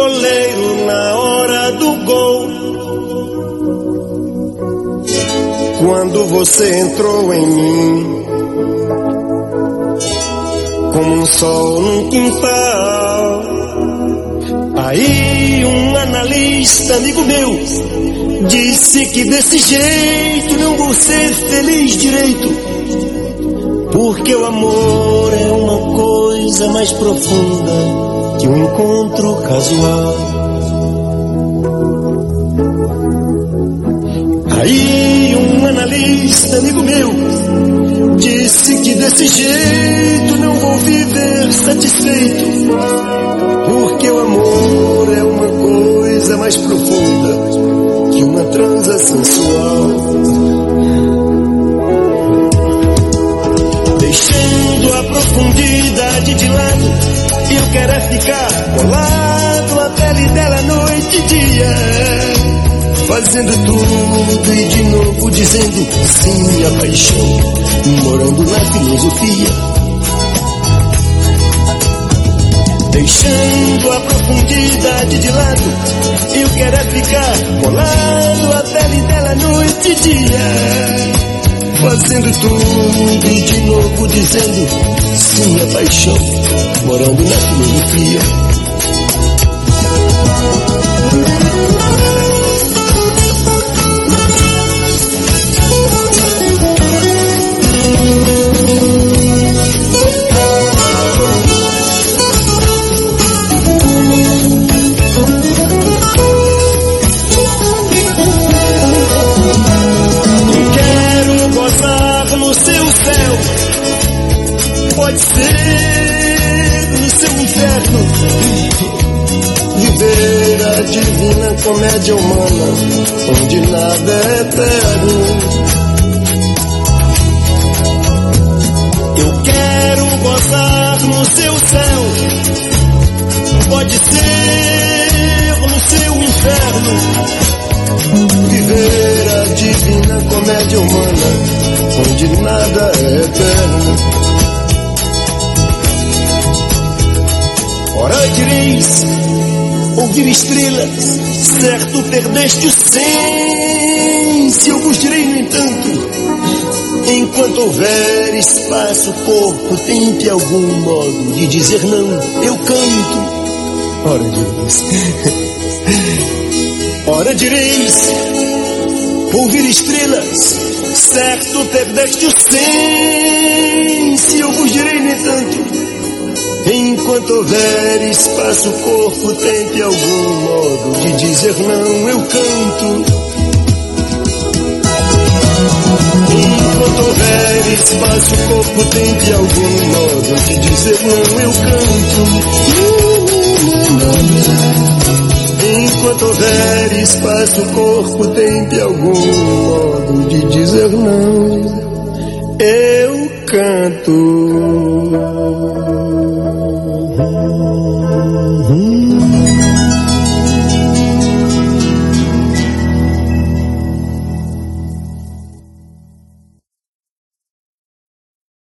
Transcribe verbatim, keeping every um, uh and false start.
goleiro na hora do gol. Quando você entrou em mim, como um sol num quintal, aí um analista amigo meu disse que desse jeito não vou ser feliz direito, porque o amor é uma coisa mais profunda que um encontro casual. Aí um analista amigo meu disse que desse jeito não vou viver satisfeito, porque o amor é uma coisa mais profunda que uma transa sensual. Deixando a profundidade de lado, eu quero é ficar colado à pele dela noite e dia, fazendo tudo e de novo dizendo sim à paixão, morando na filosofia. Deixando a profundidade de lado, eu quero é ficar colado à pele dela noite e dia, fazendo tudo e de novo dizendo sim à paixão, morando na filosofia. Pode ser no seu inferno, viver a divina comédia humana, onde nada é eterno. Eu quero gozar no seu céu, pode ser no seu inferno, viver a divina comédia humana, onde nada é eterno. Ora direis, ouvir estrelas, certo perdeste o senso. Eu vos direi, no entanto, enquanto houver espaço, corpo, tente algum modo de dizer não, eu canto. Ora direis, ora direis, ouvir estrelas, certo perdeste o senso. Eu vos direi, no entanto, enquanto houver espaço, corpo, tente algum modo de dizer não, eu canto. Enquanto houver espaço, corpo, tente algum modo de dizer não, eu canto. Enquanto houver espaço, corpo, tente algum modo de dizer não, eu canto.